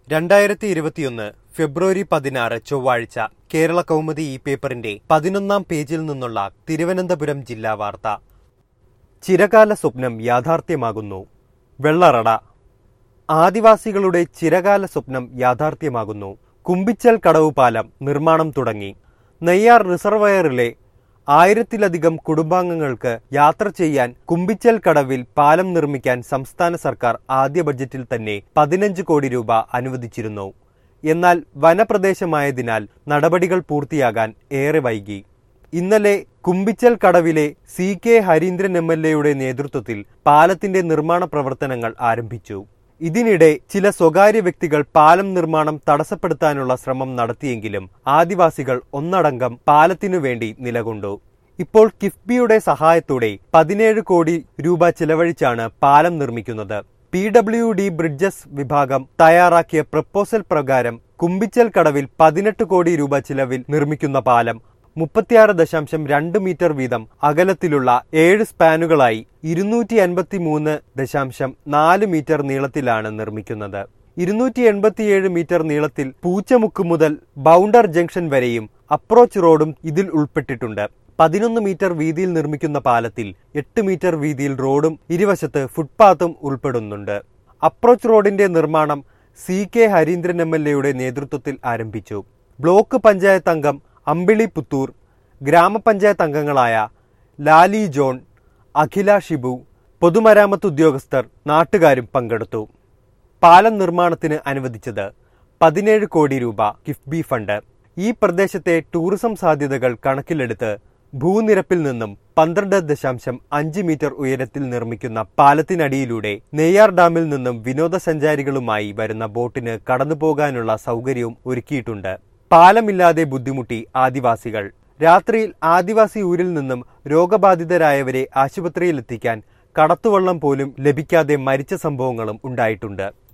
2021 ഫെബ്രുവരി 16 ചൊവ്വാഴ്ച കേരള കൗമുദി ഈ പേപ്പറിന്റെ 11-ാം പേജിൽ നിന്നുള്ള തിരുവനന്തപുരം ജില്ലാ വാർത്ത. ചിരകാല സ്വപ്നം യാഥാർത്ഥ്യമാകുന്നു. വെള്ളറട. ആദിവാസികളുടെ ചിരകാല സ്വപ്നം യാഥാർത്ഥ്യമാകുന്നു. കുമ്പിച്ചൽ കടവ് പാലം നിർമ്മാണം തുടങ്ങി. നെയ്യാർ റിസർവയറിലെ 1000-ലധികം കുടുംബാംഗങ്ങൾക്ക് യാത്ര ചെയ്യാൻ കുമ്പിച്ചൽ കടവിൽ പാലം നിർമ്മിക്കാൻ സംസ്ഥാന സർക്കാർ ആദ്യ ബജറ്റിൽ തന്നെ 15 കോടി രൂപ അനുവദിച്ചിരുന്നു. എന്നാൽ വനപ്രദേശമായതിനാൽ നടപടികൾ പൂർത്തിയാകാൻ ഏറെ വൈകി. ഇന്നലെ കുമ്പിച്ചൽ കടവിലെ CK ഹരീന്ദ്രൻ MLA നേതൃത്വത്തിൽ പാലത്തിന്റെ നിർമ്മാണ പ്രവർത്തനങ്ങൾ ആരംഭിച്ചു. ഇതിനിടെ ചില സ്വകാര്യ വ്യക്തികൾ പാലം നിർമ്മാണം തടസ്സപ്പെടുത്താനുള്ള ശ്രമം നടത്തിയെങ്കിലും ആദിവാസികൾ ഒന്നടങ്കം പാലത്തിനു വേണ്ടി നിലകൊണ്ടു. ഇപ്പോൾ കിഫ്ബിയുടെ സഹായത്തോടെ 17 കോടി രൂപ ചിലവഴിച്ചാണ് പാലം നിർമ്മിക്കുന്നത്. PWD ബ്രിഡ്ജസ് വിഭാഗം തയ്യാറാക്കിയ പ്രപ്പോസൽ പ്രകാരം കുമ്പിച്ചൽ കടവിൽ 18 കോടി രൂപ ചിലവിൽ നിർമ്മിക്കുന്ന പാലം 36.2 മീറ്റർ വീതം അകലത്തിലുള്ള 7 സ്പാനുകളായി 253.4 മീറ്റർ നീളത്തിലാണ് നിർമ്മിക്കുന്നത്. 287 മീറ്റർ നീളത്തിൽ പൂച്ചമുക്ക് മുതൽ ബൗണ്ടർ ജംഗ്ഷൻ വരെയും അപ്രോച്ച് റോഡും ഇതിൽ ഉൾപ്പെട്ടിട്ടുണ്ട്. 11 മീറ്റർ വീതിയിൽ നിർമ്മിക്കുന്ന പാലത്തിൽ 8 മീറ്റർ വീതിയിൽ റോഡും ഇരുവശത്ത് ഫുട്പാത്തും ഉൾപ്പെടുന്നുണ്ട്. അപ്രോച്ച് റോഡിന്റെ നിർമ്മാണം CK ഹരീന്ദ്രൻ MLA നേതൃത്വത്തിൽ ആരംഭിച്ചു. ബ്ലോക്ക് പഞ്ചായത്ത് അംഗം അമ്പിളി പുത്തൂർ, ഗ്രാമപഞ്ചായത്ത് അംഗങ്ങളായ ലാലി ജോൺ, അഖില ഷിബു, പൊതുമരാമത്ത് ഉദ്യോഗസ്ഥർ, നാട്ടുകാരും പങ്കെടുത്തു. പാലം നിർമ്മാണത്തിന് അനുവദിച്ചത് 17 കോടി രൂപ കിഫ്ബി ഫണ്ട്. ഈ പ്രദേശത്തെ ടൂറിസം സാധ്യതകൾ കണക്കിലെടുത്ത് ഭൂനിരപ്പിൽ നിന്നും 12.5 മീറ്റർ ഉയരത്തിൽ നിർമ്മിക്കുന്ന പാലത്തിനടിയിലൂടെ നെയ്യാർ ഡാമിൽ നിന്നും വിനോദസഞ്ചാരികളുമായി വരുന്ന ബോട്ടിന് കടന്നുപോകാനുള്ള സൗകര്യവും ഒരുക്കിയിട്ടുണ്ട്. പാലമില്ലാതെ ബുദ്ധിമുട്ടി ആദിവാസികൾ. രാത്രിയിൽ ആദിവാസി ഊരിൽ നിന്നും രോഗബാധിതരായവരെ ആശുപത്രിയിലെത്തിക്കാൻ കടത്തുവള്ളം പോലും ലഭിക്കാതെ മരിച്ച സംഭവങ്ങളും ഉണ്ടായിട്ടുണ്ട്.